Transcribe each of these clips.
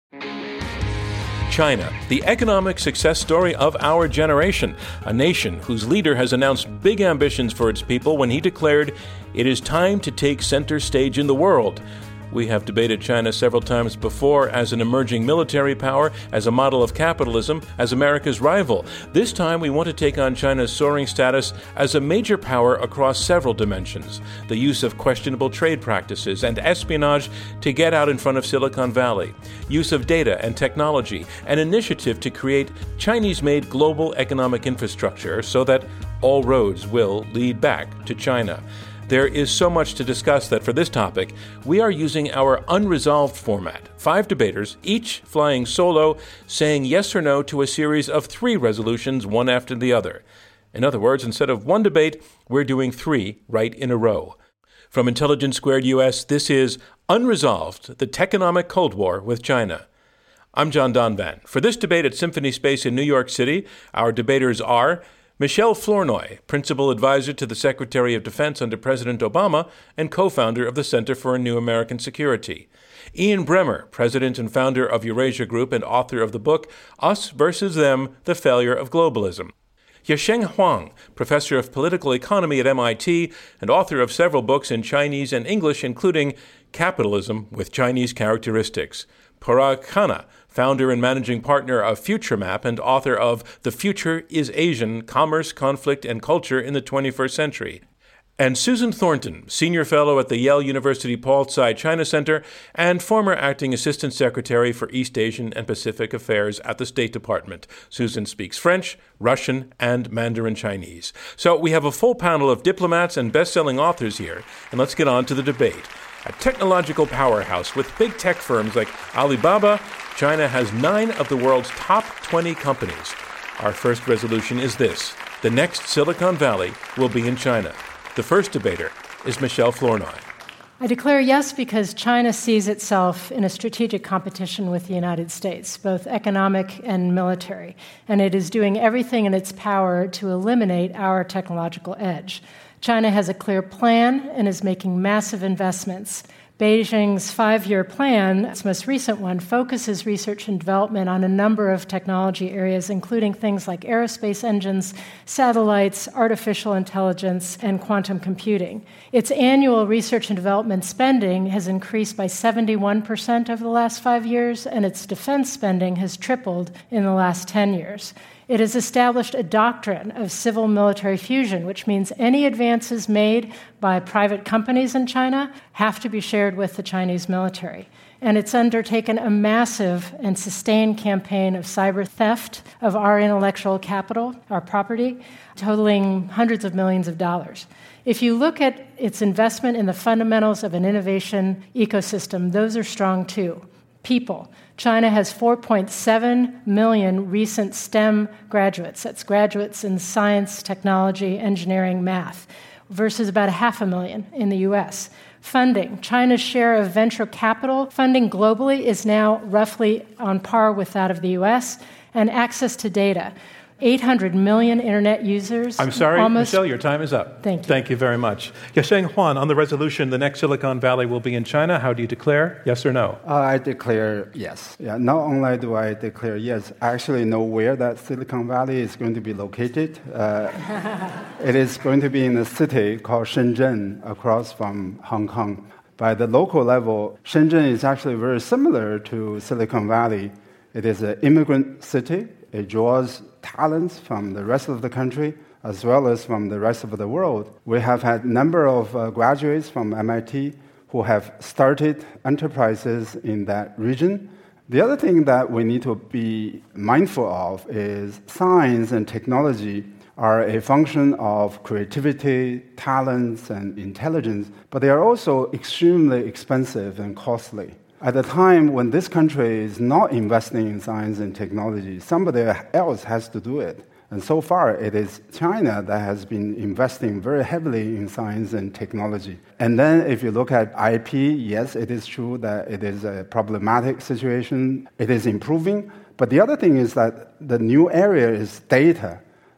China, the economic success story of our generation, a nation whose leader has announced big ambitions for its people when he declared, "It is time to take center stage in the world." We have debated China several times before as an emerging military power, as a model of capitalism, as America's rival. This time we want to take on China's soaring status as a major power across several dimensions. The use of questionable trade practices and espionage to get out in front of Silicon Valley. Use of data and technology, an initiative to create Chinese-made global economic infrastructure so that all roads will lead back to China. There is so much to discuss that for this topic, we are using our unresolved format. 5 debaters, each flying solo, saying yes or no to a series of 3 resolutions, one after the other. In other words, instead of 1 debate, we're doing 3 right in a row. From Intelligence Squared US, this is Unresolved, the Techonomic Cold War with China. I'm John Donvan. For this debate at Symphony Space in New York City, our debaters are Michelle Flournoy, Principal Advisor to the Secretary of Defense under President Obama and co-founder of the Center for a New American Security. Ian Bremmer, President and founder of Eurasia Group and author of the book Us versus Them, The Failure of Globalism. Yasheng Huang, Professor of Political Economy at MIT and author of several books in Chinese and English, including Capitalism with Chinese Characteristics. Parag Khanna, founder and managing partner of FutureMap and author of The Future is Asian, Commerce, Conflict, and Culture in the 21st Century. And Susan Thornton, senior fellow at the Yale University Paul Tsai China Center and former acting assistant secretary for East Asian and Pacific Affairs at the State Department. Susan speaks French, Russian, and Mandarin Chinese. So we have a full panel of diplomats and best-selling authors here, and let's get on to the debate. A technological powerhouse with big tech firms like Alibaba, China has 9 of the world's top 20 companies. Our first resolution is this: the next Silicon Valley will be in China. The first debater is Michelle Flournoy. I declare yes because China sees itself in a strategic competition with the United States, both economic and military, and it is doing everything in its power to eliminate our technological edge. China has a clear plan and is making massive investments. Beijing's 5-year plan, its most recent one, focuses research and development on a number of technology areas, including things like aerospace engines, satellites, artificial intelligence, and quantum computing. Its annual research and development spending has increased by 71% over the last 5 years, and its defense spending has tripled in the last 10 years. It has established a doctrine of civil-military fusion, which means any advances made by private companies in China have to be shared with the Chinese military. And it's undertaken a massive and sustained campaign of cyber theft of our intellectual capital, our property, totaling hundreds of millions of dollars. If you look at its investment in the fundamentals of an innovation ecosystem, those are strong too. People. China has 4.7 million recent STEM graduates. That's graduates in science, technology, engineering, math, versus about 500,000 in the U.S. Funding. China's share of venture capital funding globally is now roughly on par with that of the U.S., and access to data. 800 million internet users. I'm sorry, Michelle, your time is up. Thank you. Thank you very much. Yasheng Huang, on the resolution, the next Silicon Valley will be in China. How do you declare? Yes or no? I declare yes. Not only do I declare yes, I actually know where that Silicon Valley is going to be located. It is going to be in a city called Shenzhen, across from Hong Kong. By the local level, Shenzhen is actually very similar to Silicon Valley. It is an immigrant city. It draws talents from the rest of the country as well as from the rest of the world. We have had a number of graduates from MIT who have started enterprises in that region. The other thing that we need to be mindful of is science and technology are a function of creativity, talents, and intelligence, but they are also extremely expensive and costly. At the time when this country is not investing in science and technology, somebody else has to do it. And so far, it is China that has been investing very heavily in science and technology. And then if you look at IP, yes, it is true that it is a problematic situation. It is improving. But the other thing is that the new area is data.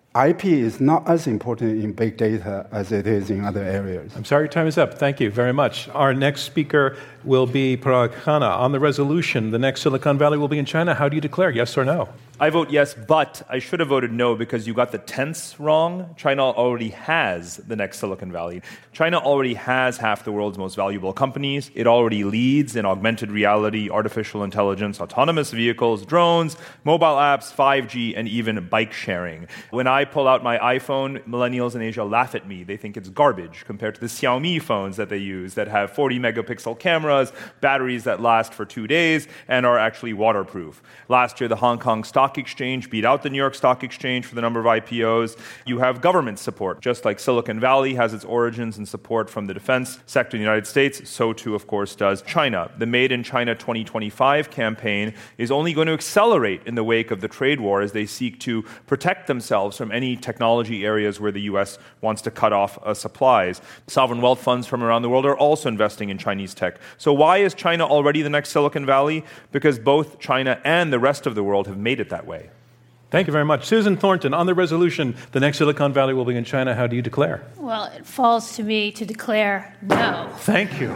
IP is not as important in big data as it is in other areas. I'm sorry, your time is up. Thank you very much. Our next speaker will be Parag Khanna. On the resolution, the next Silicon Valley will be in China. How do you declare, yes or no? I vote yes, but I should have voted no because you got the tense wrong. China already has the next Silicon Valley. China already has half the world's most valuable companies. It already leads in augmented reality, artificial intelligence, autonomous vehicles, drones, mobile apps, 5G, and even bike sharing. When I pull out my iPhone, millennials in Asia laugh at me. They think it's garbage compared to the Xiaomi phones that they use that have 40-megapixel cameras, batteries that last for 2 days, and are actually waterproof. Last year, the Hong Kong Stock Exchange beat out the New York Stock Exchange for the number of IPOs. You have government support. Just like Silicon Valley has its origins in support from the defense sector in the United States, so too, of course, does China. The Made in China 2025 campaign is only going to accelerate in the wake of the trade war as they seek to protect themselves from any technology areas where the U.S. wants to cut off supplies. Sovereign wealth funds from around the world are also investing in Chinese tech. So why is China already the next Silicon Valley? Because both China and the rest of the world have made it that way. Thank you very much. Susan Thornton, on the resolution, the next Silicon Valley will be in China. How do you declare? Well, it falls to me to declare no. Thank you.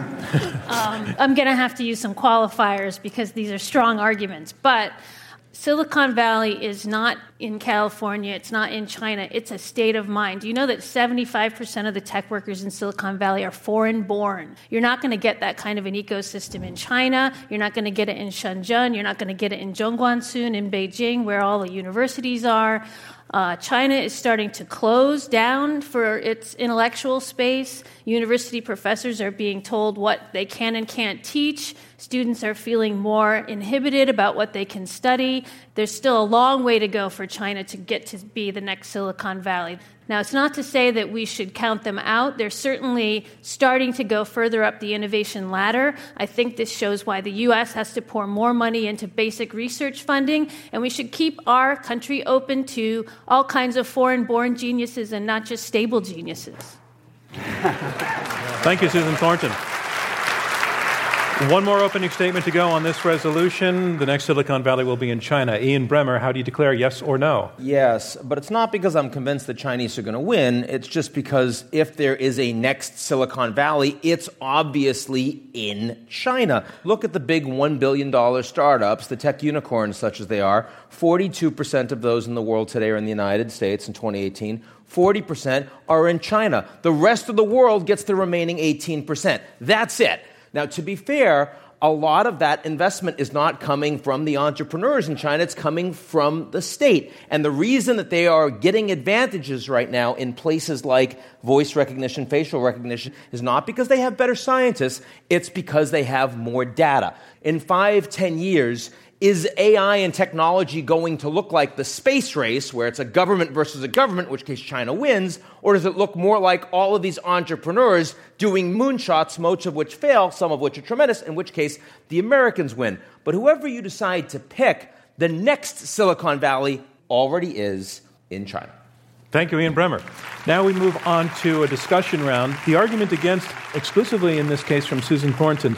I'm going to have to use some qualifiers because these are strong arguments. But Silicon Valley is not in California. It's not in China. It's a state of mind. Do you know that 75% of the tech workers in Silicon Valley are foreign-born? You're not going to get that kind of an ecosystem in China. You're not going to get it in Shenzhen. You're not going to get it in Zhongguan soon, in Beijing, where all the universities are. China is starting to close down for its intellectual space. University professors are being told what they can and can't teach. Students are feeling more inhibited about what they can study. There's still a long way to go for China to get to be the next Silicon Valley. Now, it's not to say that we should count them out. They're certainly starting to go further up the innovation ladder. I think this shows why the U.S. has to pour more money into basic research funding, and we should keep our country open to all kinds of foreign-born geniuses and not just stable geniuses. Thank you, Susan Thornton. One more opening statement to go on this resolution. The next Silicon Valley will be in China. Ian Bremmer, how do you declare, yes or no? Yes, but it's not because I'm convinced the Chinese are going to win. It's just because if there is a next Silicon Valley, it's obviously in China. Look at the big $1 billion startups, the tech unicorns such as they are. 42% of those in the world today are in the United States in 2018. 40% are in China. The rest of the world gets the remaining 18%. That's it. Now, to be fair, a lot of that investment is not coming from the entrepreneurs in China. It's coming from the state. And the reason that they are getting advantages right now in places like voice recognition, facial recognition, is not because they have better scientists. It's because they have more data. In 5-10 years, is AI and technology going to look like the space race, where it's a government versus a government, in which case China wins, or does it look more like all of these entrepreneurs doing moonshots, most of which fail, some of which are tremendous, in which case the Americans win? But whoever you decide to pick, the next Silicon Valley already is in China. Thank you, Ian Bremmer. Now we move on to a discussion round. The argument against, exclusively in this case from Susan Thornton,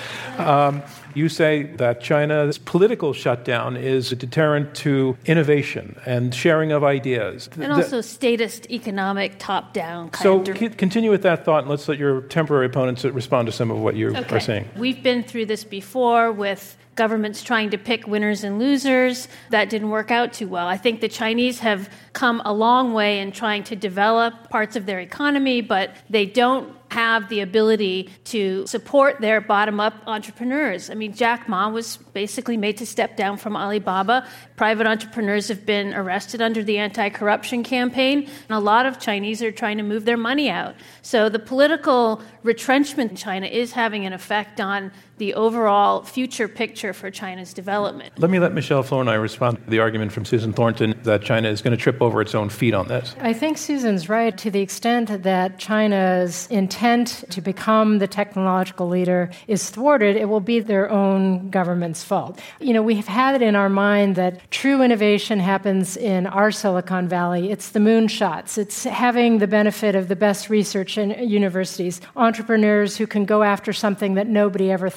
you say that China's political shutdown is a deterrent to innovation and sharing of ideas. And also statist economic top-down kind of... So continue with that thought, and let's let your temporary opponents respond to some of what you are saying. We've been through this before with governments trying to pick winners and losers. That didn't work out too well. I think the Chinese have come a long way in trying to develop parts of their economy, but they don't have the ability to support their bottom-up entrepreneurs. I mean, Jack Ma was basically made to step down from Alibaba. Private entrepreneurs have been arrested under the anti-corruption campaign, and a lot of Chinese are trying to move their money out. So the political retrenchment in China is having an effect on the overall future picture for China's development. Let me let Michelle Flournoy respond to the argument from Susan Thornton that China is going to trip over its own feet on this. I think Susan's right to the extent that China's intent to become the technological leader is thwarted, it will be their own government's fault. You know, we have had it in our mind that true innovation happens in our Silicon Valley. It's the moonshots. It's having the benefit of the best research in universities, entrepreneurs who can go after something that nobody ever thought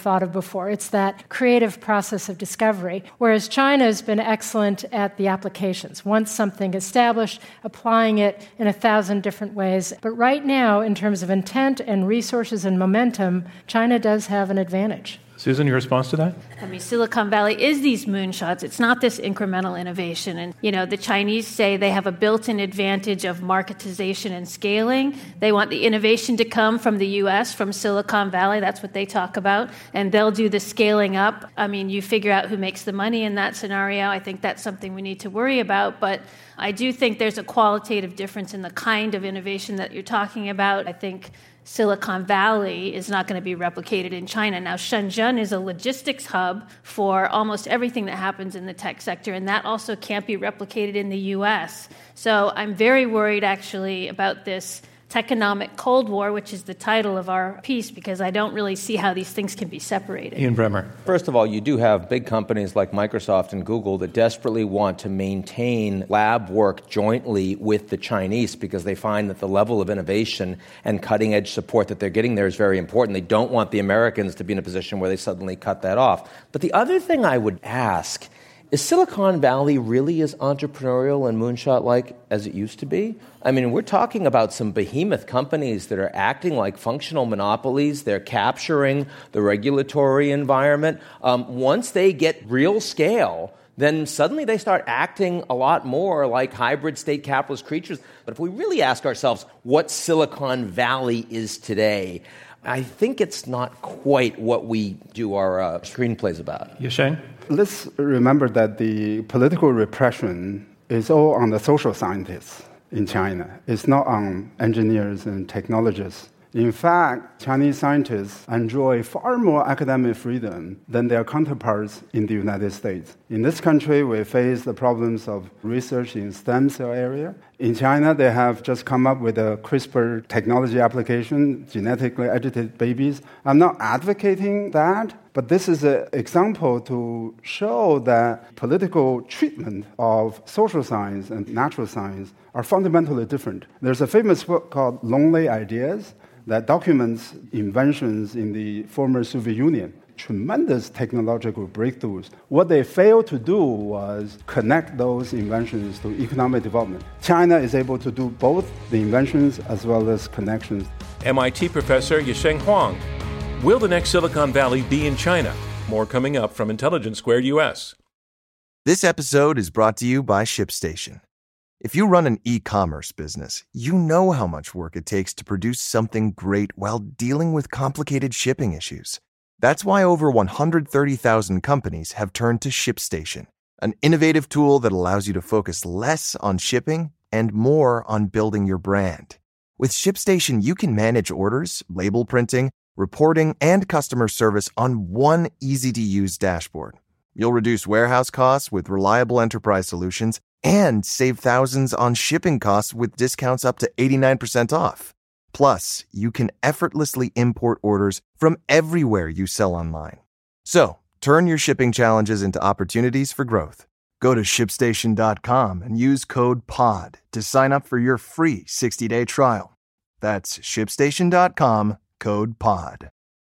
thought of before. It's that creative process of discovery, whereas China has been excellent at the applications. Once something established, applying it in 1,000 different ways. But right now, in terms of intent and resources and momentum, China does have an advantage. Susan, your response to that? I mean, Silicon Valley is these moonshots. It's not this incremental innovation. And, the Chinese say they have a built-in advantage of marketization and scaling. They want the innovation to come from the U.S., from Silicon Valley. That's what they talk about. And they'll do the scaling up. I mean, you figure out who makes the money in that scenario. I think that's something we need to worry about. But I do think there's a qualitative difference in the kind of innovation that you're talking about. I think Silicon Valley is not going to be replicated in China. Now, Shenzhen is a logistics hub for almost everything that happens in the tech sector, and that also can't be replicated in the U.S. So I'm very worried, actually, about this Techonomic Cold War, which is the title of our piece, because I don't really see how these things can be separated. Ian Bremmer. First of all, you do have big companies like Microsoft and Google that desperately want to maintain lab work jointly with the Chinese because they find that the level of innovation and cutting-edge support that they're getting there is very important. They don't want the Americans to be in a position where they suddenly cut that off. But the other thing I would ask, is Silicon Valley really as entrepreneurial and moonshot-like as it used to be? I mean, we're talking about some behemoth companies that are acting like functional monopolies. They're capturing the regulatory environment. Once they get real scale, then suddenly they start acting a lot more like hybrid state capitalist creatures. But if we really ask ourselves what Silicon Valley is today, I think it's not quite what we do our screenplays about. Yasheng? Let's remember that the political repression is all on the social scientists in China. It's not on engineers and technologists. In fact, Chinese scientists enjoy far more academic freedom than their counterparts in the United States. In this country, we face the problems of research in stem cell area. In China, they have just come up with a CRISPR technology application, genetically edited babies. I'm not advocating that, but this is an example to show that political treatment of social science and natural science are fundamentally different. There's a famous book called Lonely Ideas that documents inventions in the former Soviet Union. Tremendous technological breakthroughs. What they failed to do was connect those inventions to economic development. China is able to do both the inventions as well as connections. MIT professor Yasheng Huang. Will the next Silicon Valley be in China? More coming up from Intelligence Squared US. This episode is brought to you by ShipStation. If you run an e-commerce business, you know how much work it takes to produce something great while dealing with complicated shipping issues. That's why over 130,000 companies have turned to ShipStation, an innovative tool that allows you to focus less on shipping and more on building your brand. With ShipStation, you can manage orders, label printing, reporting, and customer service on one easy-to-use dashboard. You'll reduce warehouse costs with reliable enterprise solutions and save thousands on shipping costs with discounts up to 89% off. Plus, you can effortlessly import orders from everywhere you sell online. So, turn your shipping challenges into opportunities for growth. Go to ShipStation.com and use code POD to sign up for your free 60-day trial. That's ShipStation.com, code POD.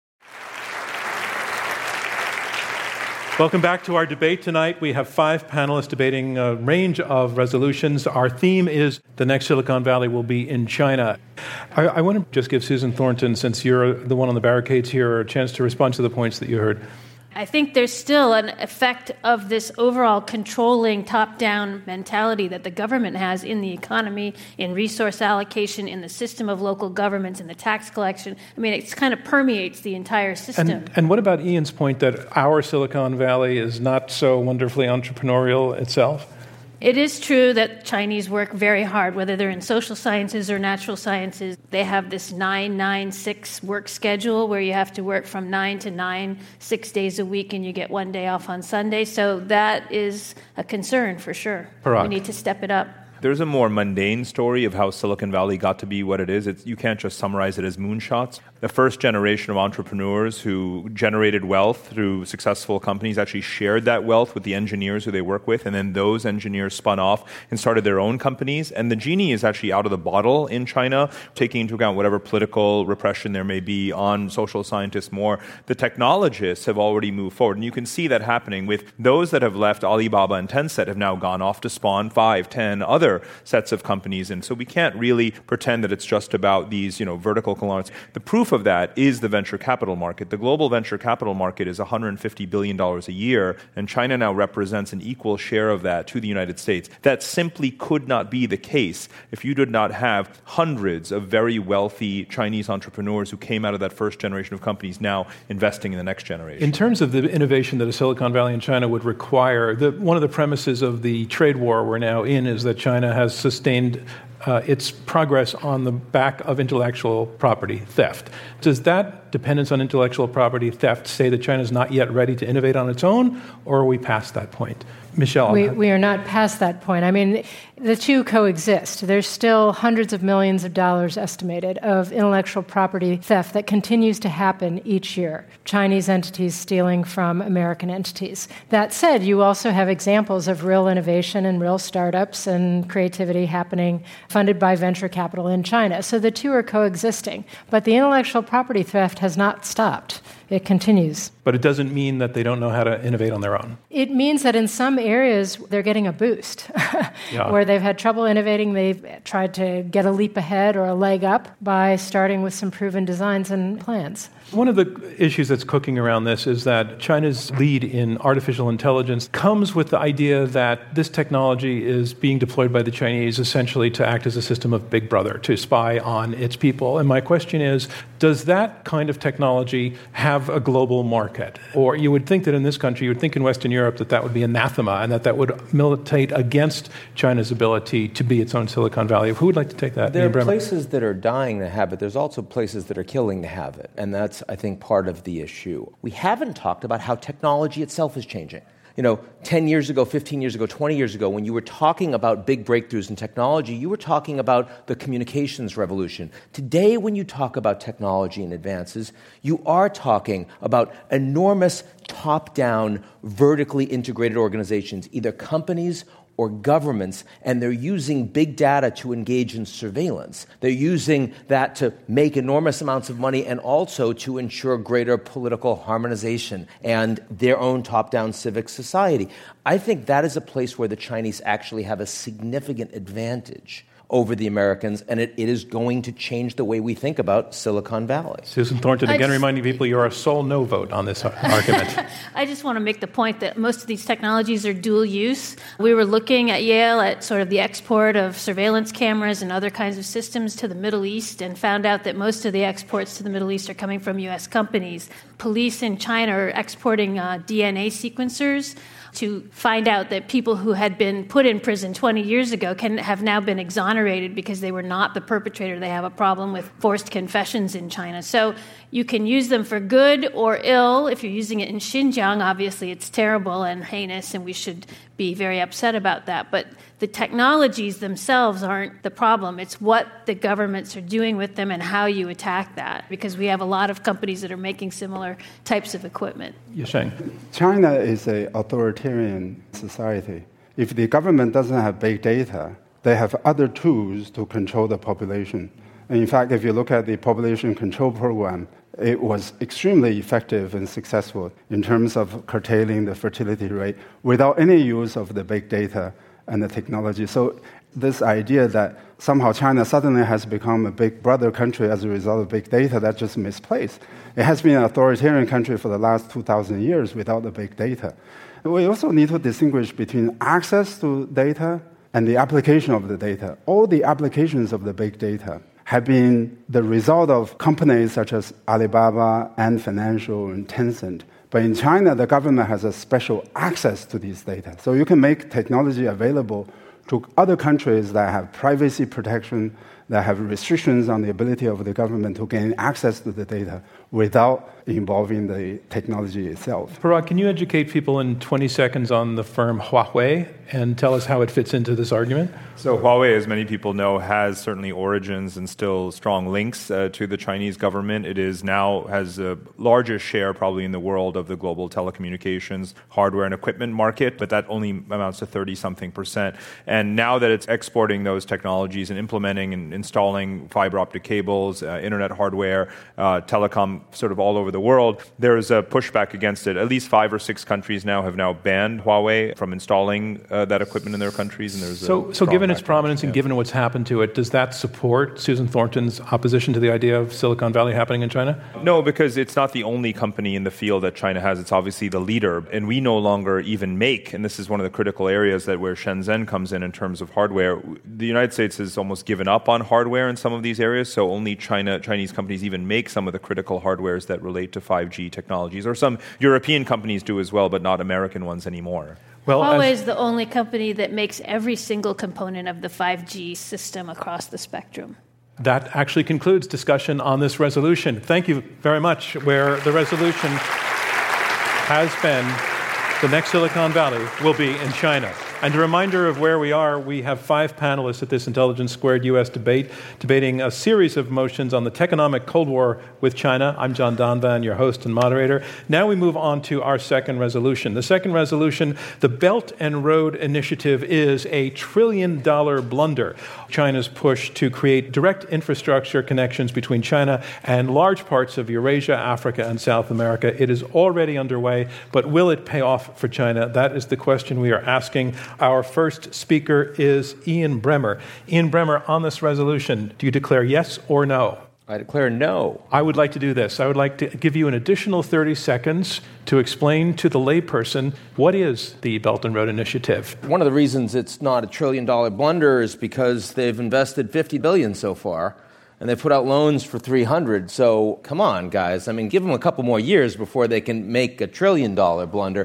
Welcome back to our debate tonight. We have 5 panelists debating a range of resolutions. Our theme is the next Silicon Valley will be in China. I want to just give Susan Thornton, since you're the one on the barricades here, a chance to respond to the points that you heard. I think there's still an effect of this overall controlling top-down mentality that the government has in the economy, in resource allocation, in the system of local governments, in the tax collection. I mean, it kind of permeates the entire system. And what about Ian's point that our Silicon Valley is not so wonderfully entrepreneurial itself? It is true that Chinese work very hard, whether they're in social sciences or natural sciences. They have this 9-9-6 work schedule where you have to work from 9 to 9, 6 days a week, and you get 1 day off on Sunday. So that is a concern for sure. Parag. We need to step it up. There's a more mundane story of how Silicon Valley got to be what it is. You can't just summarize it as moonshots. The first generation of entrepreneurs who generated wealth through successful companies actually shared that wealth with the engineers who they work with, and then those engineers spun off and started their own companies. And the genie is actually out of the bottle in China, taking into account whatever political repression there may be on social scientists more. The technologists have already moved forward, and you can see that happening with those that have left Alibaba and Tencent have now gone off to spawn 5, 10 other sets of companies. And so we can't really pretend that it's just about these, vertical conglomerates. The proof of that is the venture capital market. The global venture capital market is $150 billion a year, and China now represents an equal share of that to the United States. That simply could not be the case if you did not have hundreds of very wealthy Chinese entrepreneurs who came out of that first generation of companies now investing in the next generation. In terms of the innovation that a Silicon Valley in China would require, one of the premises of the trade war we're now in is that China has sustained its progress on the back of intellectual property theft. Does that dependence on intellectual property theft say that China is not yet ready to innovate on its own, or are we past that point? Michelle? We are not past that point. I mean, the two coexist. There's still hundreds of millions of dollars estimated of intellectual property theft that continues to happen each year. Chinese entities stealing from American entities. That said, you also have examples of real innovation and real startups and creativity happening funded by venture capital in China. So the two are coexisting. But the intellectual property theft has not stopped. It continues. But it doesn't mean that they don't know how to innovate on their own. It means that in some areas they're getting a boost. Where they've had trouble innovating, they've tried to get a leap ahead or a leg up by starting with some proven designs and plans. One of the issues that's cooking around this is that China's lead in artificial intelligence comes with the idea that this technology is being deployed by the Chinese essentially to act as a system of Big Brother, to spy on its people. And my question is, does that kind of technology have a global market? Or you would think that in this country, you would think in Western Europe that would be anathema and that would militate against China's ability to be its own Silicon Valley. Who would like to take that? There are places that are dying to have it. There's also places that are killing to have it. And that's, I think, part of the issue. We haven't talked about how technology itself is changing. 10 years ago, 15 years ago, 20 years ago, when you were talking about big breakthroughs in technology, you were talking about the communications revolution. Today, when you talk about technology and advances, you are talking about enormous top-down, vertically integrated organizations, either companies or governments, and they're using big data to engage in surveillance. They're using that to make enormous amounts of money and also to ensure greater political harmonization and their own top-down civic society. I think that is a place where the Chinese actually have a significant advantage over the Americans, and it is going to change the way we think about Silicon Valley. Susan Thornton, again reminding people you're a sole no vote on this argument. I just want to make the point that most of these technologies are dual use. We were looking at Yale at sort of the export of surveillance cameras and other kinds of systems to the Middle East and found out that most of the exports to the Middle East are coming from U.S. companies. Police in China are exporting DNA sequencers to find out that people who had been put in prison 20 years ago have now been exonerated because they were not the perpetrator. They have a problem with forced confessions in China. So you can use them for good or ill. If you're using it in Xinjiang, obviously it's terrible and heinous, and we should be very upset about that. But the technologies themselves aren't the problem. It's what the governments are doing with them and how you attack that, because we have a lot of companies that are making similar types of equipment. Yasheng. China is an authoritarian society. If the government doesn't have big data, they have other tools to control the population. And in fact, if you look at the population control program, it was extremely effective and successful in terms of curtailing the fertility rate without any use of the big data and the technology. So this idea that somehow China suddenly has become a big brother country as a result of big data, that's just misplaced. It has been an authoritarian country for the last 2,000 years without the big data. We also need to distinguish between access to data and the application of the data. All the applications of the big data have been the result of companies such as Alibaba, Ant Financial, and Tencent. But in China, the government has a special access to these data. So you can make technology available to other countries that have privacy protection, that have restrictions on the ability of the government to gain access to the data without involving the technology itself. Parag, can you educate people in 20 seconds on the firm Huawei and tell us how it fits into this argument? So Huawei, as many people know, has certainly origins and still strong links to the Chinese government. It is now has the largest share probably in the world of the global telecommunications hardware and equipment market, but that only amounts to 30-something%. And now that it's exporting those technologies and implementing and installing fiber optic cables, internet hardware, telecom sort of all over the world, there is a pushback against it. At least 5 or 6 countries now have banned Huawei from installing that equipment in their countries. And there's so given its prominence and given what's happened to it, does that support Susan Thornton's opposition to the idea of Silicon Valley happening in China? No, because it's not the only company in the field that China has. It's obviously the leader. And we no longer even make, and this is one of the critical areas that where Shenzhen comes in terms of hardware. The United States has almost given up on hardware in some of these areas, so only Chinese companies even make some of the critical hardwares that relate to 5G technologies, or some European companies do as well, but not American ones anymore. Well, Huawei is the only company that makes every single component of the 5G system across the spectrum. That actually concludes discussion on this resolution. Thank you very much. Where the resolution has been, the next Silicon Valley will be in China. And a reminder of where we are, we have 5 panelists at this Intelligence Squared U.S. debate, debating a series of motions on the techonomic Cold War with China. I'm John Donvan, your host and moderator. Now we move on to our second resolution. The second resolution, the Belt and Road Initiative, is a $1 trillion blunder. China's push to create direct infrastructure connections between China and large parts of Eurasia, Africa, and South America. It is already underway, but will it pay off for China? That is the question we are asking. Our first speaker is Ian Bremmer. Ian Bremmer, on this resolution, do you declare yes or no? I declare no. I would like to do this. I would like to give you an additional 30 seconds to explain to the layperson what is the Belt and Road Initiative. One of the reasons it's not a $1 trillion blunder is because they've invested $50 billion so far, and they've put out loans for $300. So come on, guys. I mean, give them a couple more years before they can make a $1 trillion blunder.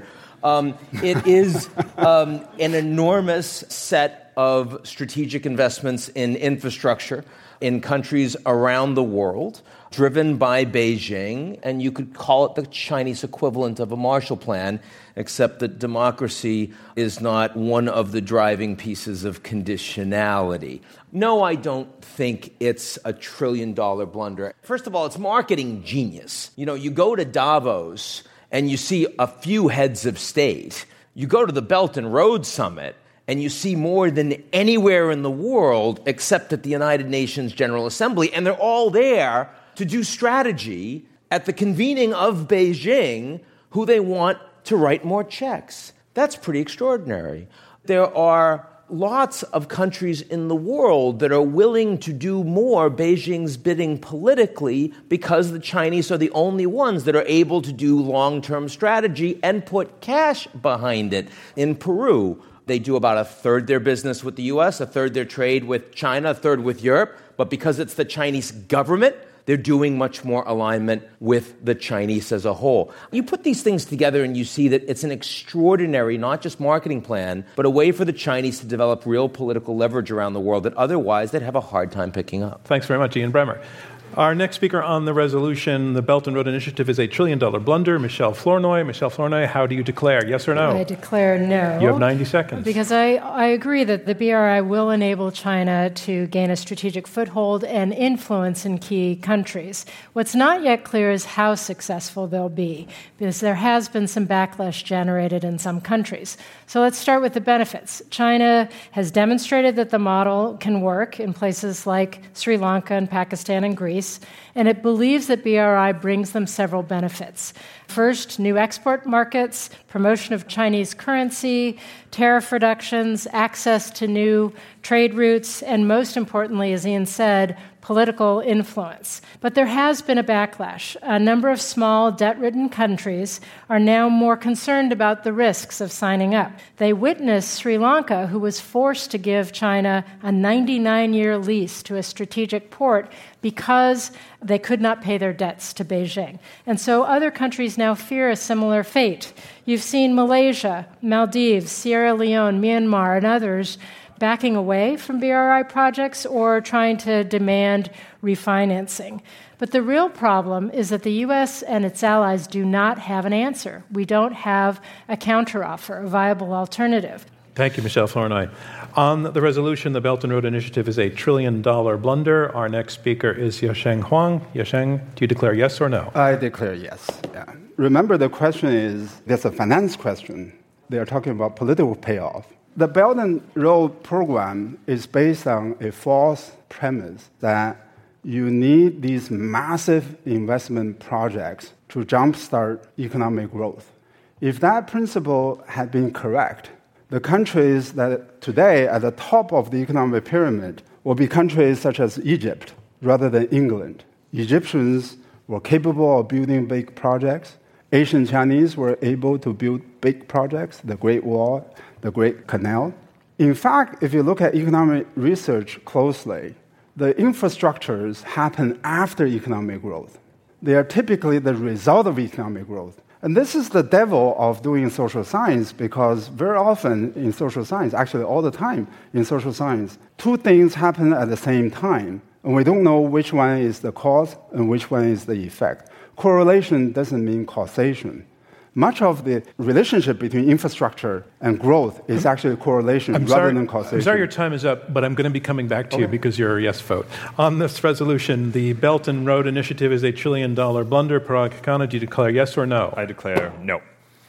It is an enormous set of strategic investments in infrastructure in countries around the world, driven by Beijing, and you could call it the Chinese equivalent of a Marshall Plan, except that democracy is not one of the driving pieces of conditionality. No, I don't think it's a $1 trillion blunder. First of all, it's marketing genius. You know, you go to Davos and you see a few heads of state. You go to the Belt and Road Summit, and you see more than anywhere in the world except at the United Nations General Assembly, and they're all there to do strategy at the convening of Beijing, who they want to write more checks. That's pretty extraordinary. There are lots of countries in the world that are willing to do more Beijing's bidding politically because the Chinese are the only ones that are able to do long-term strategy and put cash behind it. In Peru, they do about a third their business with the U.S., a third their trade with China, a third with Europe. But because it's the Chinese government, they're doing much more alignment with the Chinese as a whole. You put these things together and you see that it's an extraordinary, not just marketing plan, but a way for the Chinese to develop real political leverage around the world that otherwise they'd have a hard time picking up. Thanks very much, Ian Bremmer. Our next speaker on the resolution, the Belt and Road Initiative, is a $1 trillion blunder. Michelle Flournoy. Michelle Flournoy, how do you declare? Yes or no? I declare no. You have 90 seconds. Because I agree that the BRI will enable China to gain a strategic foothold and influence in key countries. What's not yet clear is how successful they'll be, because there has been some backlash generated in some countries. So let's start with the benefits. China has demonstrated that the model can work in places like Sri Lanka and Pakistan and Greece, and it believes that BRI brings them several benefits. First, new export markets, promotion of Chinese currency, tariff reductions, access to new trade routes, and most importantly, as Ian said, political influence. But there has been a backlash. A number of small, debt-ridden countries are now more concerned about the risks of signing up. They witnessed Sri Lanka, who was forced to give China a 99-year lease to a strategic port because they could not pay their debts to Beijing. And so other countries now fear a similar fate. You've seen Malaysia, Maldives, Sierra Leone, Myanmar, and others backing away from BRI projects or trying to demand refinancing. But the real problem is that the U.S. and its allies do not have an answer. We don't have a counteroffer, a viable alternative. Thank you, Michelle Flournoy. On the resolution, the Belt and Road Initiative is a $1 trillion blunder. Our next speaker is Yasheng Huang. Yasheng, do you declare yes or no? I declare yes. Yeah. Remember, the question is, there's a finance question. They are talking about political payoff. The Belt and Road program is based on a false premise that you need these massive investment projects to jumpstart economic growth. If that principle had been correct, the countries that today at the top of the economic pyramid will be countries such as Egypt rather than England. Egyptians were capable of building big projects. Asian Chinese were able to build big projects, the Great Wall, the Great Canal. In fact, if you look at economic research closely, the infrastructures happen after economic growth. They are typically the result of economic growth. And this is the devil of doing social science, because very often in social science, actually all the time in social science, two things happen at the same time, and we don't know which one is the cause and which one is the effect. Correlation doesn't mean causation. Much of the relationship between infrastructure and growth is actually correlation rather than causation. I'm sorry your time is up, but I'm going to be coming back to you because you're a yes vote. On this resolution, the Belt and Road Initiative is a $1 trillion blunder. Parag Khanna, do you declare yes or no? I declare no.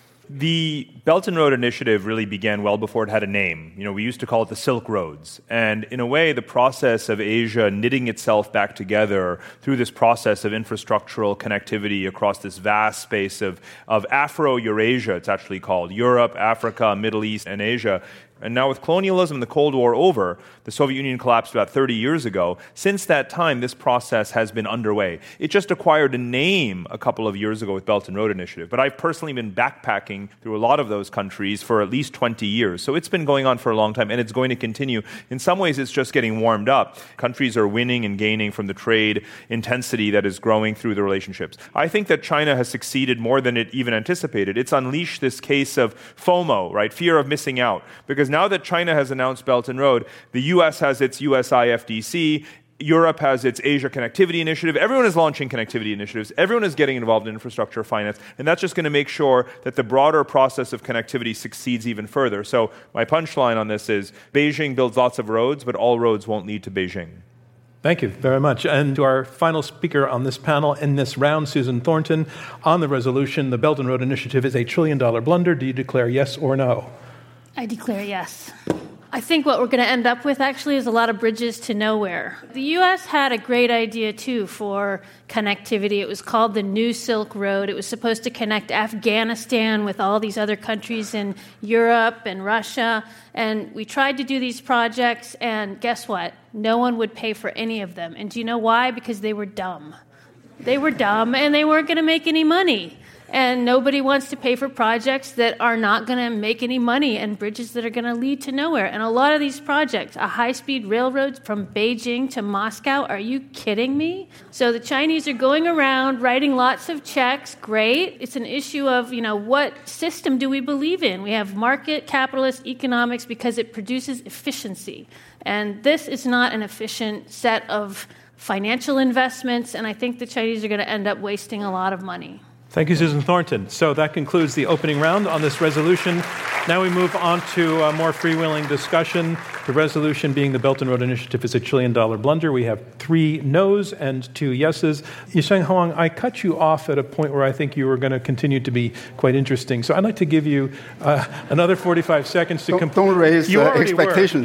The Belt and Road Initiative really began well before it had a name. We used to call it the Silk Roads. And in a way, the process of Asia knitting itself back together through this process of infrastructural connectivity across this vast space of Afro-Eurasia, it's actually called, Europe, Africa, Middle East, and Asia. And now with colonialism and the Cold War over, the Soviet Union collapsed about 30 years ago. Since that time, this process has been underway. It just acquired a name a couple of years ago with Belt and Road Initiative. But I've personally been backpacking through a lot of those countries for at least 20 years. So it's been going on for a long time, and it's going to continue. In some ways, it's just getting warmed up. Countries are winning and gaining from the trade intensity that is growing through the relationships. I think that China has succeeded more than it even anticipated. It's unleashed this case of FOMO, right? Fear of missing out. Because now that China has announced Belt and Road, the U.S. has its USIFDC, Europe has its Asia Connectivity Initiative. Everyone is launching connectivity initiatives. Everyone is getting involved in infrastructure finance. And that's just going to make sure that the broader process of connectivity succeeds even further. So my punchline on this is Beijing builds lots of roads, but all roads won't lead to Beijing. Thank you very much. And to our final speaker on this panel in this round, Susan Thornton, on the resolution, the Belt and Road Initiative is a $1 trillion blunder. Do you declare yes or no? I declare yes. I think what we're going to end up with, actually, is a lot of bridges to nowhere. The U.S. had a great idea, too, for connectivity. It was called the New Silk Road. It was supposed to connect Afghanistan with all these other countries in Europe and Russia. And we tried to do these projects, and guess what? No one would pay for any of them. And do you know why? Because they were dumb. They were dumb, and they weren't going to make any money. And nobody wants to pay for projects that are not going to make any money and bridges that are going to lead to nowhere. And a lot of these projects, a high-speed railroad from Beijing to Moscow, are you kidding me? So the Chinese are going around writing lots of checks. Great. It's an issue of, what system do we believe in? We have market capitalist economics because it produces efficiency. And this is not an efficient set of financial investments, and I think the Chinese are going to end up wasting a lot of money. Thank you, Susan Thornton. So that concludes the opening round on this resolution. Now we move on to a more freewheeling discussion. The resolution being the Belt and Road Initiative is a $1 trillion blunder. We have 3 no's and 2 yeses. Yasheng Huang, I cut you off at a point where I think you were going to continue to be quite interesting. So I'd like to give you another 45 seconds to Don't raise expectations.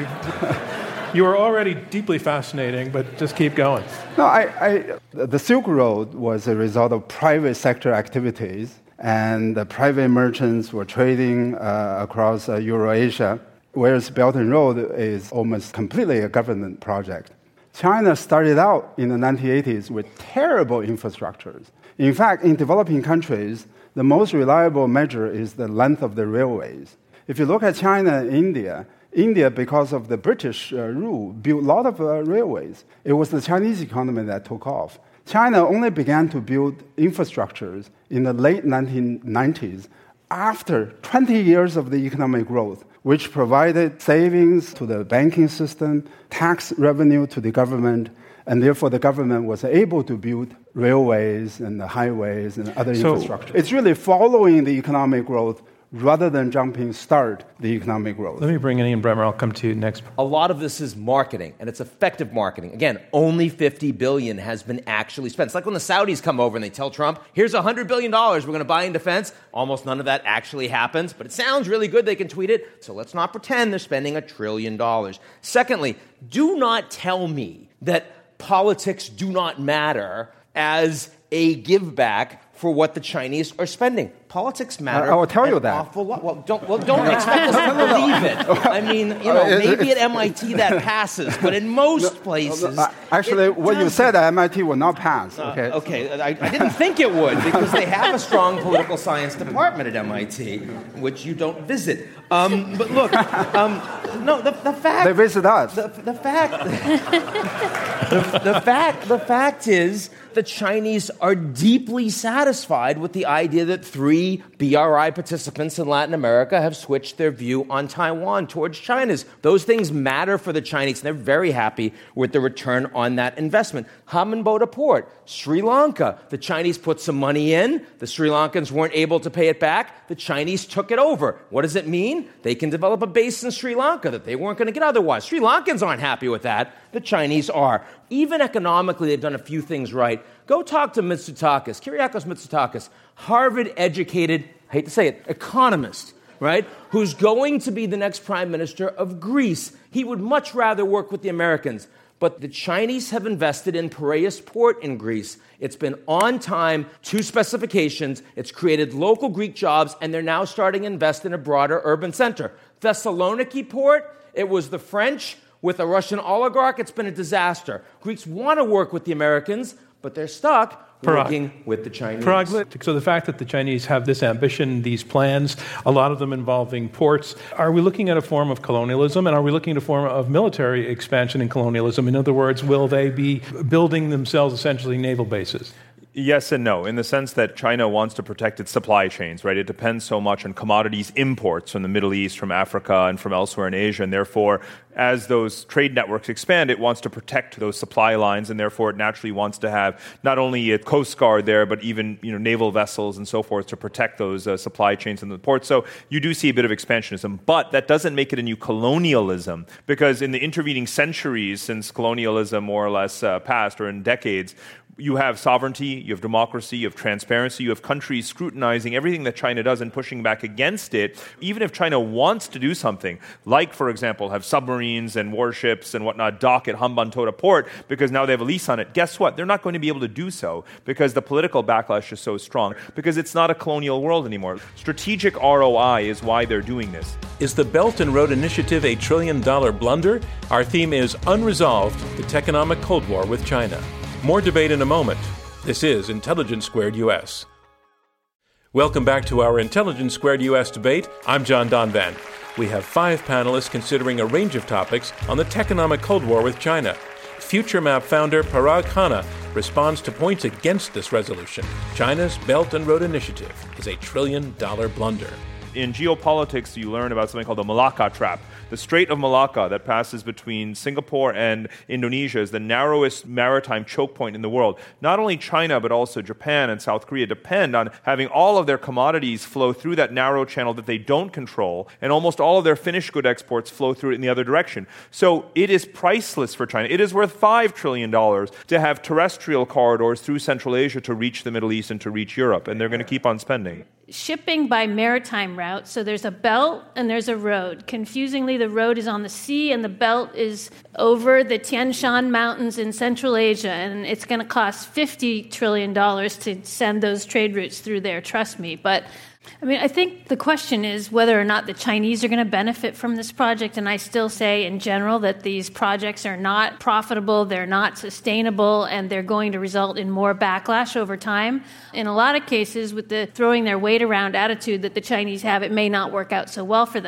You were already deeply fascinating, but just keep going. No, the Silk Road was a result of private sector activities, and the private merchants were trading across Eurasia, whereas Belt and Road is almost completely a government project. China started out in the 1980s with terrible infrastructures. In fact, in developing countries, the most reliable measure is the length of the railways. If you look at China and India, because of the British rule, built a lot of railways. It was the Chinese economy that took off. China only began to build infrastructures in the late 1990s after 20 years of the economic growth, which provided savings to the banking system, tax revenue to the government, and therefore the government was able to build railways and the highways and other infrastructure. It's really following the economic growth rather than jumping start the economic growth. Let me bring in Ian Bremmer. I'll come to you next. A lot of this is marketing, and it's effective marketing. Again, only $50 billion has been actually spent. It's like when the Saudis come over and they tell Trump, here's $100 billion we're going to buy in defense. Almost none of that actually happens, but it sounds really good. They can tweet it. So let's not pretend they're spending $1 trillion. Secondly, do not tell me that politics do not matter as a give back for what the Chinese are spending. Politics matter. I will tell you that. Awful lot. Well, don't expect us to believe it. I mean, maybe at MIT that passes, but in most places, actually, what you said at MIT will not pass. Okay, I didn't think it would because they have a strong political science department at MIT, which you don't visit. But look, no, the fact they visit us. The fact is, the Chinese are deeply satisfied with the idea that 3 BRI participants in Latin America have switched their view on Taiwan towards China's. Those things matter for the Chinese, and they're very happy with the return on that investment. Hambantota Port, Sri Lanka. The Chinese put some money in. The Sri Lankans weren't able to pay it back. The Chinese took it over. What does it mean? They can develop a base in Sri Lanka that they weren't going to get otherwise. Sri Lankans aren't happy with that. The Chinese are. Even economically, they've done a few things right. Go talk to Mitsotakis, Kyriakos Mitsotakis, Harvard-educated, I hate to say it, economist, right, who's going to be the next prime minister of Greece. He would much rather work with the Americans. But the Chinese have invested in Piraeus Port in Greece. It's been on time, to specifications. It's created local Greek jobs, and they're now starting to invest in a broader urban center. Thessaloniki Port, it was the French with a Russian oligarch. It's been a disaster. Greeks want to work with the Americans, but they're stuck working with the Chinese. So the fact that the Chinese have this ambition, these plans, a lot of them involving ports, are we looking at a form of colonialism, and are we looking at a form of military expansion and colonialism? In other words, will they be building themselves essentially naval bases? Yes and no, in the sense that China wants to protect its supply chains, right? It depends so much on commodities imports from the Middle East, from Africa, and from elsewhere in Asia, and therefore, as those trade networks expand, it wants to protect those supply lines, and therefore it naturally wants to have not only a coast guard there, but even naval vessels and so forth to protect those supply chains in the ports. So you do see a bit of expansionism, but that doesn't make it a new colonialism, because in the intervening centuries since colonialism more or less passed, or in decades, you have sovereignty, you have democracy, you have transparency, you have countries scrutinizing everything that China does and pushing back against it. Even if China wants to do something, like, for example, have submarines and warships and whatnot dock at Hambantota Port because now they have a lease on it, guess what? They're not going to be able to do so because the political backlash is so strong, because it's not a colonial world anymore. Strategic ROI is why they're doing this. Is the Belt and Road Initiative a $1 trillion blunder? Our theme is Unresolved, the Techonomic Cold War with China. More debate in a moment. This is Intelligence Squared US. Welcome back to our Intelligence Squared US debate. I'm John Donvan. We have 5 panelists considering a range of topics on the Techonomic Cold War with China. FutureMap founder Parag Khanna responds to points against this resolution. China's Belt and Road Initiative is a $1 trillion blunder. In geopolitics, you learn about something called the Malacca Trap. The Strait of Malacca that passes between Singapore and Indonesia is the narrowest maritime choke point in the world. Not only China, but also Japan and South Korea depend on having all of their commodities flow through that narrow channel that they don't control, and almost all of their finished good exports flow through it in the other direction. So it is priceless for China. It is worth $5 trillion to have terrestrial corridors through Central Asia to reach the Middle East and to reach Europe, and they're going to keep on spending. Shipping by maritime route, so there's a belt and there's a road. Confusingly, the road is on the sea and the belt is over the Tian Shan Mountains in Central Asia, and it's going to cost $50 trillion to send those trade routes through there, trust me. But I think the question is whether or not the Chinese are going to benefit from this project, and I still say in general that these projects are not profitable, they're not sustainable, and they're going to result in more backlash over time. In a lot of cases, with the throwing their weight around attitude that the Chinese have, it may not work out so well for them.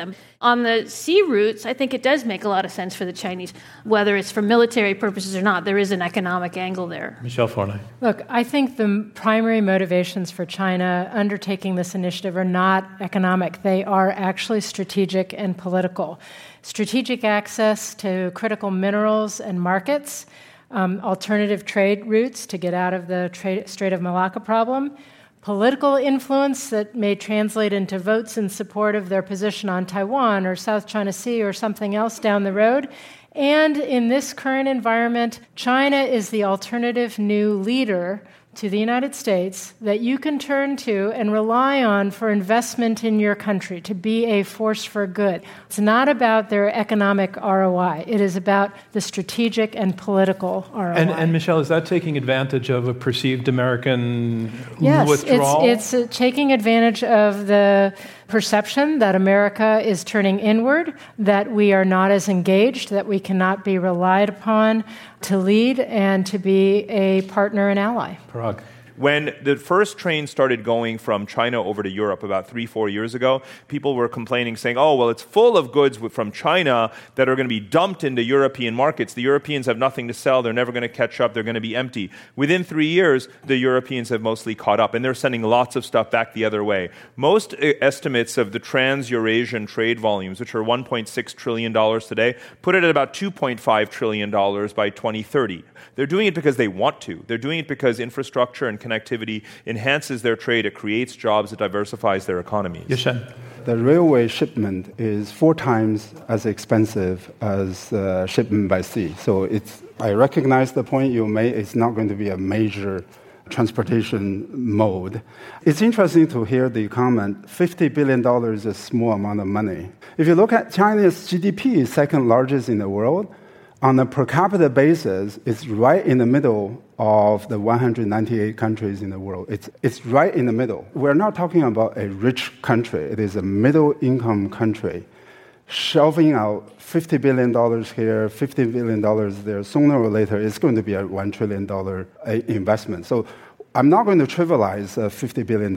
On the sea routes, I think it does make a lot of sense for the Chinese, whether it's for military purposes or not. There is an economic angle there. Michelle Forney. Look, I think the primary motivations for China undertaking this initiative are not economic. They are actually strategic and political. Strategic access to critical minerals and markets, alternative trade routes to get out of the Strait of Malacca problem, political influence that may translate into votes in support of their position on Taiwan or South China Sea or something else down the road. And in this current environment, China is the alternative new leader to the United States that you can turn to and rely on for investment in your country, to be a force for good. It's not about their economic ROI. It is about the strategic and political ROI. And Michelle, is that taking advantage of a perceived American withdrawal? Yes, it's taking advantage of the perception that America is turning inward, that we are not as engaged, that we cannot be relied upon to lead and to be a partner and ally. Parag. When the first train started going from China over to Europe about 3-4 years ago, people were complaining, saying, oh, well, it's full of goods from China that are going to be dumped into European markets. The Europeans have nothing to sell. They're never going to catch up. They're going to be empty. Within 3 years, the Europeans have mostly caught up, and they're sending lots of stuff back the other way. Most estimates of the trans-Eurasian trade volumes, which are $1.6 trillion today, put it at about $2.5 trillion by 2030. They're doing it because they want to. They're doing it because infrastructure and connectivity enhances their trade, it creates jobs, it diversifies their economies. Yashen. The railway shipment is 4 times as expensive as shipment by sea. So I recognize the point you made. It's not going to be a major transportation mode. It's interesting to hear the comment, $50 billion is a small amount of money. If you look at China's GDP, is second largest in the world. On a per capita basis, it's right in the middle of the 198 countries in the world. It's right in the middle. We're not talking about a rich country. It is a middle-income country. Shelving out $50 billion here, $50 billion there, sooner or later, it's going to be a $1 trillion investment. So I'm not going to trivialize $50 billion.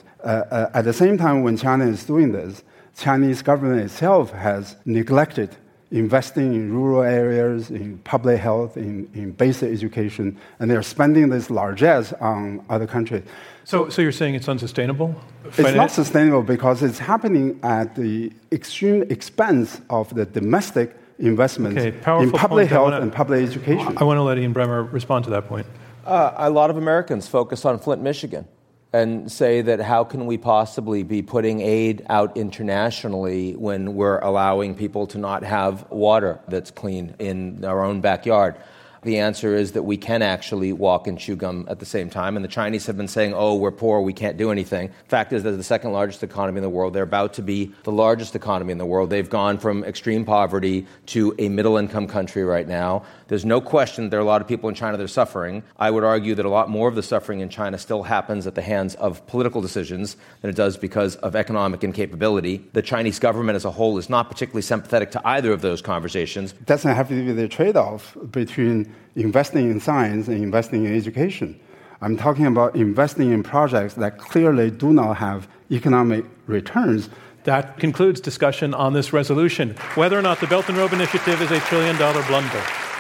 At the same time, when China is doing this, Chinese government itself has neglected investing in rural areas, in public health, in basic education, and they're spending this largesse on other countries. So you're saying it's unsustainable? It's not sustainable because it's happening at the extreme expense of the domestic investments in public health and public education. I want to let Ian Bremmer respond to that point. A lot of Americans focus on Flint, Michigan, and say that how can we possibly be putting aid out internationally when we're allowing people to not have water that's clean in our own backyard? The answer is that we can actually walk and chew gum at the same time. And the Chinese have been saying, oh, we're poor, we can't do anything. Fact is, they're the second largest economy in the world. They're about to be the largest economy in the world. They've gone from extreme poverty to a middle-income country right now. There's no question that there are a lot of people in China that are suffering. I would argue that a lot more of the suffering in China still happens at the hands of political decisions than it does because of economic incapability. The Chinese government as a whole is not particularly sympathetic to either of those conversations. It doesn't have to be the trade-off between investing in science and investing in education. I'm talking about investing in projects that clearly do not have economic returns. That concludes discussion on this resolution, whether or not the Belt and Road Initiative is a trillion-dollar blunder.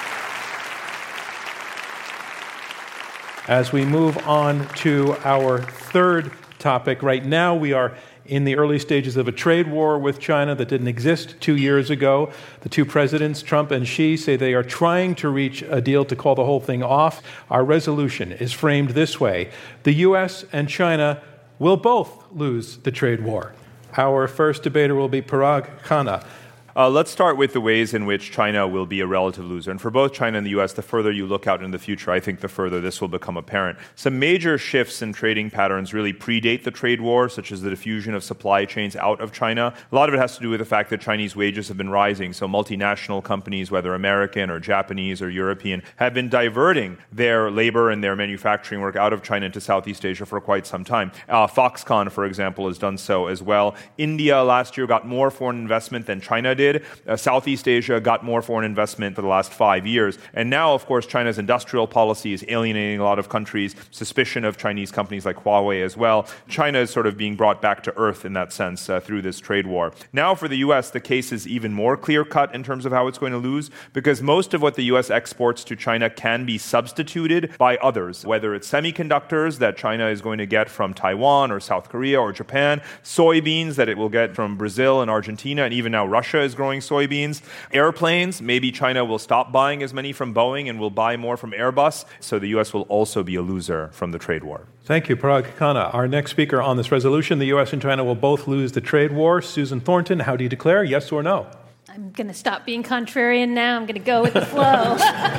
As we move on to our third topic, right now we are in the early stages of a trade war with China that didn't exist 2 years ago. The two presidents, Trump and Xi, say they are trying to reach a deal to call the whole thing off. Our resolution is framed this way: the U.S. and China will both lose the trade war. Our first debater will be Parag Khanna. Let's start with the ways in which China will be a relative loser. And for both China and the U.S., the further you look out in the future, I think the further this will become apparent. Some major shifts in trading patterns really predate the trade war, such as the diffusion of supply chains out of China. A lot of it has to do with the fact that Chinese wages have been rising. So multinational companies, whether American or Japanese or European, have been diverting their labor and their manufacturing work out of China into Southeast Asia for quite some time. Foxconn, for example, has done so as well. India last year got more foreign investment than China did. did. Southeast Asia got more foreign investment for the last 5 years. And now, of course, China's industrial policy is alienating a lot of countries, suspicion of Chinese companies like Huawei as well. China is sort of being brought back to earth in that sense through this trade war. Now for the U.S., the case is even more clear-cut in terms of how it's going to lose, because most of what the U.S. exports to China can be substituted by others, whether it's semiconductors that China is going to get from Taiwan or South Korea or Japan, soybeans that it will get from Brazil and Argentina, and even now Russia is growing soybeans. Airplanes, maybe China will stop buying as many from Boeing and will buy more from Airbus, so the U.S. will also be a loser from the trade war. Thank you, Parag Khanna. Our next speaker on this resolution, the U.S. and China will both lose the trade war. Susan Thornton, how do you declare, yes or no? I'm going to stop being contrarian now. I'm going to go with the flow.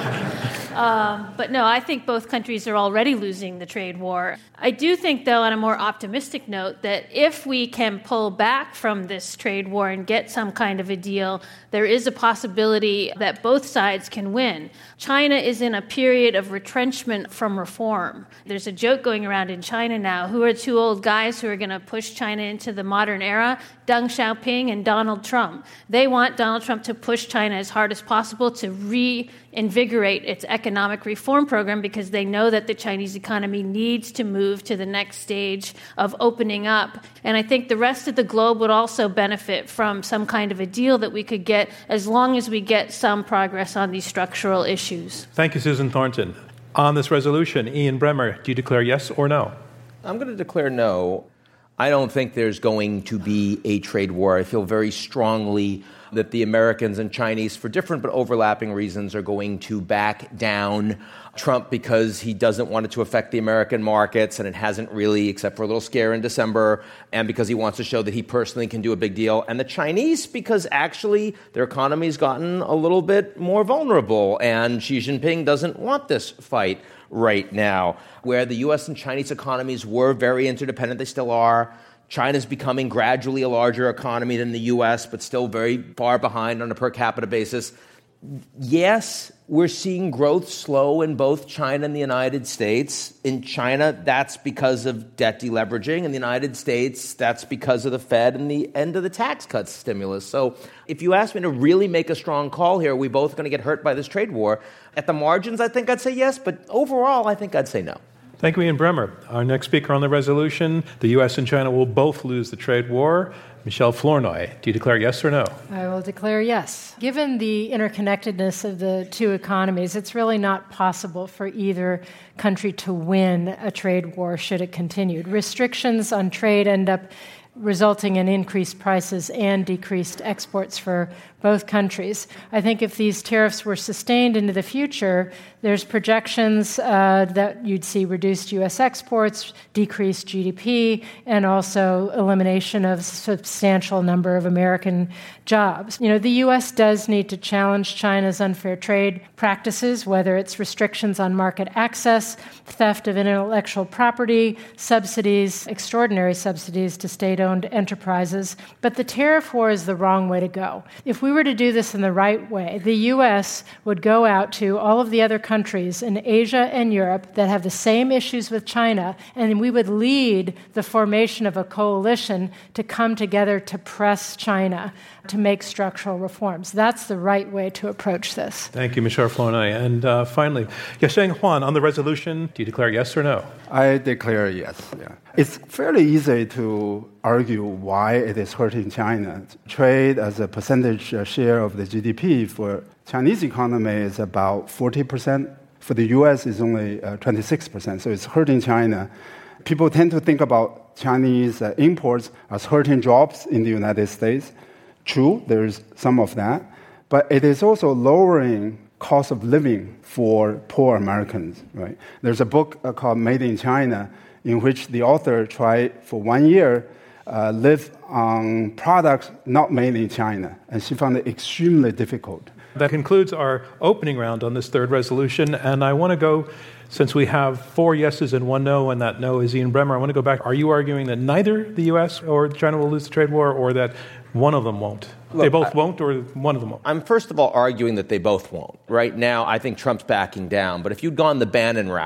But no, I think both countries are already losing the trade war. I do think, though, on a more optimistic note, that if we can pull back from this trade war and get some kind of a deal, there is a possibility that both sides can win. China is in a period of retrenchment from reform. There's a joke going around in China now. Who are two old guys who are going to push China into the modern era? Deng Xiaoping and Donald Trump. They want Donald Trump to push China as hard as possible to reinvigorate its economic reform program, because they know that the Chinese economy needs to move to the next stage of opening up. And I think the rest of the globe would also benefit from some kind of a deal that we could get, as long as we get some progress on these structural issues. Thank you, Susan Thornton. On this resolution, Ian Bremmer, do you declare yes or no? I'm going to declare no. I don't think there's going to be a trade war. I feel very strongly that the Americans and Chinese, for different but overlapping reasons, are going to back down Trump because he doesn't want it to affect the American markets, and it hasn't really, except for a little scare in December, and because he wants to show that he personally can do a big deal. And the Chinese, because actually their economy's gotten a little bit more vulnerable, and Xi Jinping doesn't want this fight right now. Where the U.S. and Chinese economies were very interdependent, they still are. China's becoming gradually a larger economy than the U.S., but still very far behind on a per capita basis. Yes, we're seeing growth slow in both China and the United States. In China, that's because of debt deleveraging. In the United States, that's because of the Fed and the end of the tax cuts stimulus. So if you ask me to really make a strong call here, are we both going to get hurt by this trade war? At the margins, I think I'd say yes, but overall, I think I'd say no. Thank you, Ian Bremmer. Our next speaker on the resolution, the U.S. and China will both lose the trade war. Michelle Flournoy, do you declare yes or no? I will declare yes. Given the interconnectedness of the two economies, it's really not possible for either country to win a trade war should it continue. Restrictions on trade end up resulting in increased prices and decreased exports for both countries. I think if these tariffs were sustained into the future, there's projections that you'd see reduced U.S. exports, decreased GDP, and also elimination of a substantial number of American jobs. You know, the U.S. does need to challenge China's unfair trade practices, whether it's restrictions on market access, theft of intellectual property, subsidies, extraordinary subsidies to state-owned enterprises. But the tariff war is the wrong way to go. If we were to do this in the right way, the U.S. would go out to all of the other countries in Asia and Europe that have the same issues with China, and we would lead the formation of a coalition to come together to press China to make structural reforms. That's the right way to approach this. Thank you, Michelle Flournoy. And finally, Yasheng Huan, on the resolution, do you declare yes or no? I declare yes. Yeah. It's fairly easy to argue why it is hurting China. Trade as a percentage share of the GDP for Chinese economy is about 40%. For the U.S., it's only 26%. So it's hurting China. People tend to think about Chinese imports as hurting jobs in the United States. True, there's some of that. But it is also lowering cost of living for poor Americans, right? There's a book called Made in China, in which the author tried for 1 year live on products not made in China, and she found it extremely difficult. That concludes our opening round on this third resolution, and I want to go, since we have 4 yeses and 1 no, and that no is Ian Bremmer, I want to go back. Are you arguing that neither the U.S. or China will lose the trade war, or that one of them won't? Look, they both won't, or one of them won't? I'm first of all arguing that they both won't. Right now, I think Trump's backing down, but if you'd gone the Bannon route,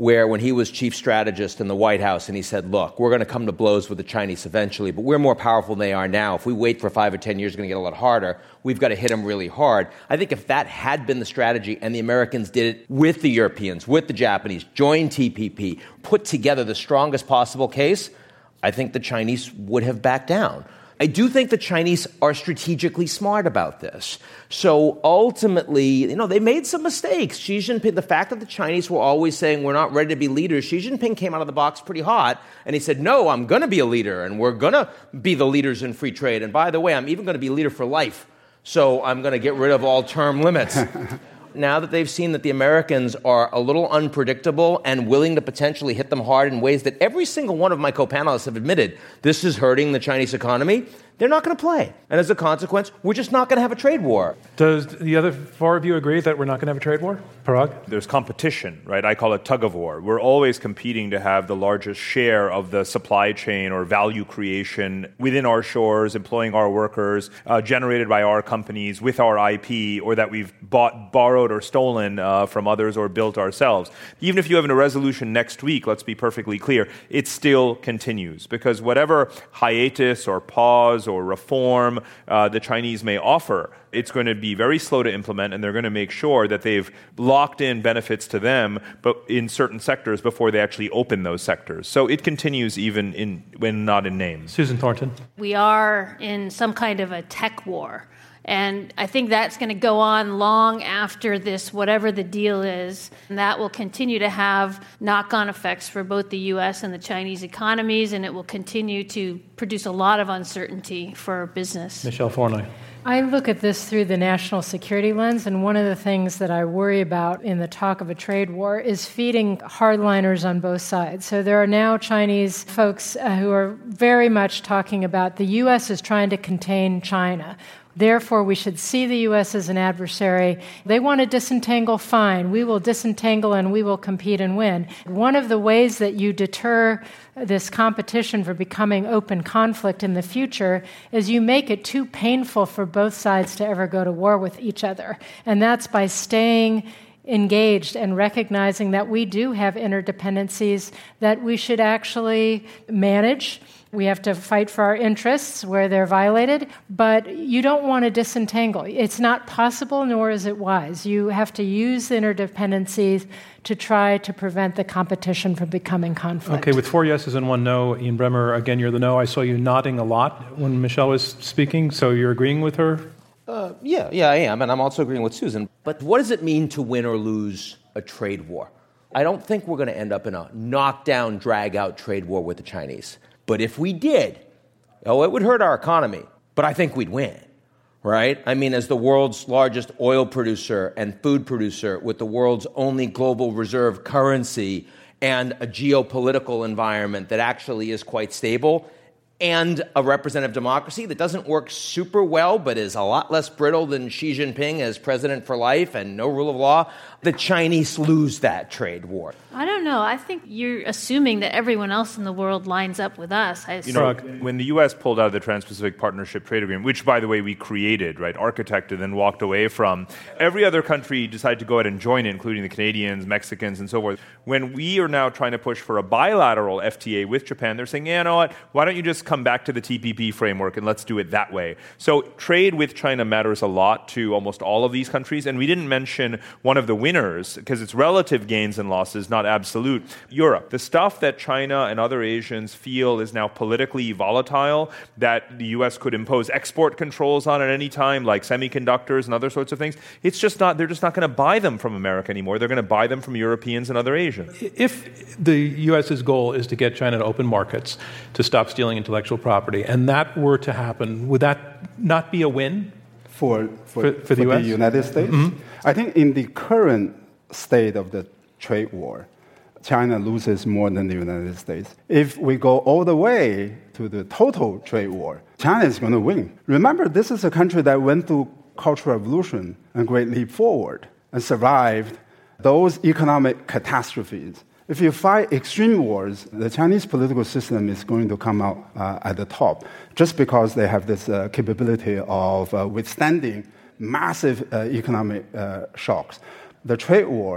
where when he was chief strategist in the White House and he said, look, we're going to come to blows with the Chinese eventually, but we're more powerful than they are now. If we wait for 5 or 10 years, it's going to get a lot harder. We've got to hit them really hard. I think if that had been the strategy and the Americans did it with the Europeans, with the Japanese, joined TPP, put together the strongest possible case, I think the Chinese would have backed down. I do think the Chinese are strategically smart about this. So ultimately, they made some mistakes. Xi Jinping, the fact that the Chinese were always saying we're not ready to be leaders, Xi Jinping came out of the box pretty hot, and he said, no, I'm going to be a leader, and we're going to be the leaders in free trade. And by the way, I'm even going to be a leader for life. So I'm going to get rid of all term limits. Now that they've seen that the Americans are a little unpredictable and willing to potentially hit them hard in ways that every single one of my co-panelists have admitted this is hurting the Chinese economy, they're not going to play. And as a consequence, we're just not going to have a trade war. Does the other four of you agree that we're not going to have a trade war? Parag? There's competition, right? I call it tug of war. We're always competing to have the largest share of the supply chain or value creation within our shores, employing our workers, generated by our companies with our IP, or that we've borrowed or stolen from others or built ourselves. Even if you have a resolution next week, let's be perfectly clear, it still continues. Because whatever hiatus or pause or reform the Chinese may offer, it's going to be very slow to implement, and they're going to make sure that they've locked in benefits to them but in certain sectors before they actually open those sectors. So it continues even when not in name. Susan Thornton. We are in some kind of a tech war. And I think that's going to go on long after this, whatever the deal is. And that will continue to have knock-on effects for both the U.S. and the Chinese economies, and it will continue to produce a lot of uncertainty for business. Michelle Fornoy. I look at this through the national security lens, and one of the things that I worry about in the talk of a trade war is feeding hardliners on both sides. So there are now Chinese folks who are very much talking about the U.S. is trying to contain China. Therefore, we should see the U.S. as an adversary. They want to disentangle, fine. We will disentangle and we will compete and win. One of the ways that you deter this competition for becoming open conflict in the future is you make it too painful for both sides to ever go to war with each other. And that's by staying engaged and recognizing that we do have interdependencies that we should actually manage. We have to fight for our interests where they're violated, but you don't want to disentangle. It's not possible, nor is it wise. You have to use the interdependencies to try to prevent the competition from becoming conflict. Okay, with 4 yeses and 1 no, Ian Bremmer, again, you're the no. I saw you nodding a lot when Michelle was speaking, so you're agreeing with her? Yeah, I am, and I'm also agreeing with Susan. But what does it mean to win or lose a trade war? I don't think we're going to end up in a knockdown, drag-out trade war with the Chinese. But if we did, it would hurt our economy. But I think we'd win, right? I mean, as the world's largest oil producer and food producer with the world's only global reserve currency and a geopolitical environment that actually is quite stable, and a representative democracy that doesn't work super well but is a lot less brittle than Xi Jinping as president for life and no rule of law, the Chinese lose that trade war. I don't know. I think you're assuming that everyone else in the world lines up with us. When the U.S. pulled out of the Trans-Pacific Partnership Trade Agreement, which, by the way, we created, right, architected, and walked away from, every other country decided to go ahead and join it, including the Canadians, Mexicans, and so forth. When we are now trying to push for a bilateral FTA with Japan, they're saying, you know what, why don't you just come back to the TPP framework and let's do it that way. So trade with China matters a lot to almost all of these countries, and we didn't mention one of the winners, because it's relative gains and losses, not absolute, Europe. The stuff that China and other Asians feel is now politically volatile, that the U.S. could impose export controls on at any time, like semiconductors and other sorts of things, it's just not, they're just not going to buy them from America anymore. They're going to buy them from Europeans and other Asians. If the U.S.'s goal is to get China to open markets, to stop stealing intellectual property, and that were to happen, would that not be a win for the U.S.? The United States? Mm-hmm. I think in the current state of the trade war, China loses more than the United States. If we go all the way to the total trade war, China is going to win. Remember, this is a country that went through Cultural Revolution and Great Leap Forward and survived those economic catastrophes. If you fight extreme wars, the Chinese political system is going to come out at the top just because they have this capability of withstanding massive economic shocks. The trade war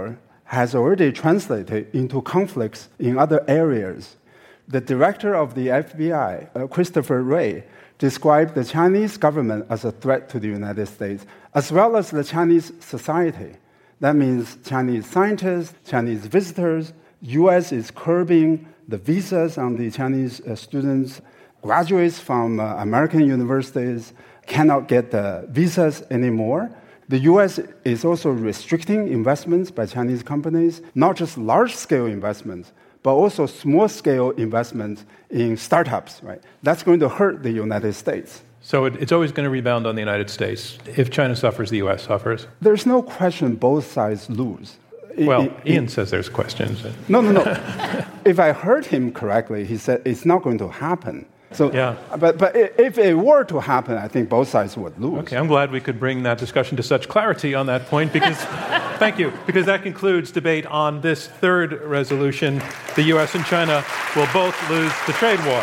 has already translated into conflicts in other areas. The director of the FBI, Christopher Wray, described the Chinese government as a threat to the United States, as well as the Chinese society. That means Chinese scientists, Chinese visitors. U.S. is curbing the visas on the Chinese students. Graduates from American universities cannot get the visas anymore. The U.S. is also restricting investments by Chinese companies, not just large-scale investments, but also small-scale investments in startups, right? That's going to hurt the United States. So it's always going to rebound on the United States. If China suffers, the U.S. suffers? There's no question both sides lose. Well, Ian says there's questions. No. If I heard him correctly, he said it's not going to happen. So, yeah. But if it were to happen, I think both sides would lose. Okay, I'm glad we could bring that discussion to such clarity on that point, because thank you, because that concludes debate on this third resolution. The U.S. and China will both lose the trade war.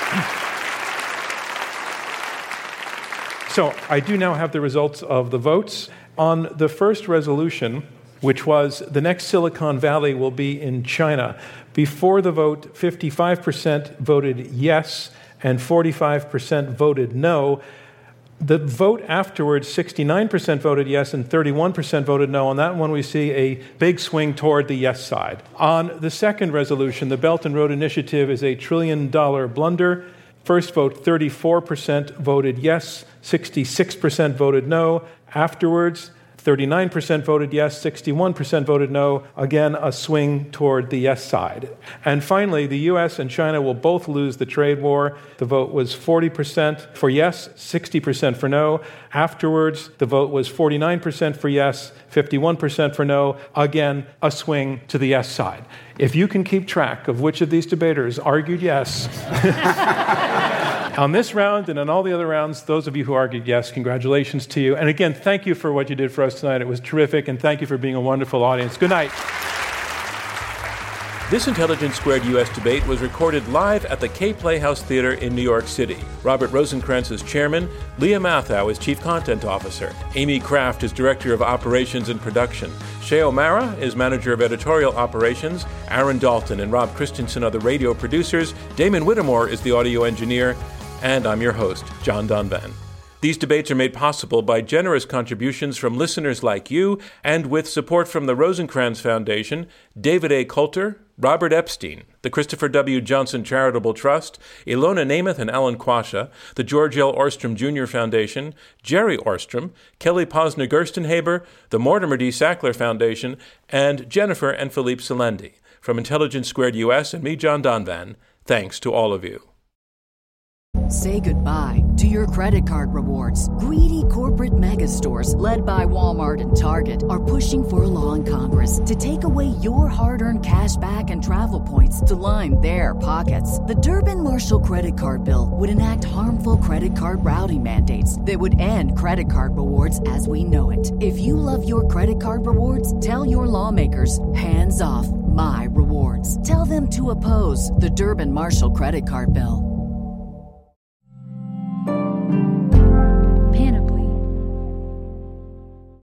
So I do now have the results of the votes. On the first resolution, which was the next Silicon Valley will be in China, before the vote, 55% voted yes and 45% voted no. The vote afterwards, 69% voted yes and 31% voted no. On that one, we see a big swing toward the yes side. On the second resolution, the Belt and Road Initiative is a $1 trillion blunder. First vote, 34% voted yes, 66% voted no. Afterwards, 39% voted yes, 61% voted no. Again, a swing toward the yes side. And finally, the U.S. and China will both lose the trade war. The vote was 40% for yes, 60% for no. Afterwards, the vote was 49% for yes, 51% for no. Again, a swing to the yes side. If you can keep track of which of these debaters argued yes on this round and on all the other rounds, those of you who argued yes, congratulations to you. And again, thank you for what you did for us tonight. It was terrific, and thank you for being a wonderful audience. Good night. This Intelligence Squared U.S. debate was recorded live at the Kaye Playhouse Theater in New York City. Robert Rosenkranz is chairman, Leah Mathau is chief content officer, Amy Kraft is director of operations and production, Shea O'Mara is manager of editorial operations, Aaron Dalton and Rob Christensen are the radio producers, Damon Whittemore is the audio engineer, and I'm your host, John Donvan. These debates are made possible by generous contributions from listeners like you and with support from the Rosenkranz Foundation, David A. Coulter, Robert Epstein, the Christopher W. Johnson Charitable Trust, Ilona Namath and Alan Quasha, the George L. Orstrom Jr. Foundation, Jerry Orstrom, Kelly Posner-Gerstenhaber, the Mortimer D. Sackler Foundation, and Jennifer and Philippe Selendi. From Intelligence Squared US and me, John Donvan, thanks to all of you. Say goodbye to your credit card rewards. Greedy corporate mega stores, led by Walmart and Target, are pushing for a law in Congress to take away your hard-earned cash back and travel points to line their pockets. The Durbin-Marshall credit card bill would enact harmful credit card routing mandates that would end credit card rewards as we know it. If you love your credit card rewards, tell your lawmakers, hands off my rewards. Tell them to oppose the Durbin-Marshall credit card bill.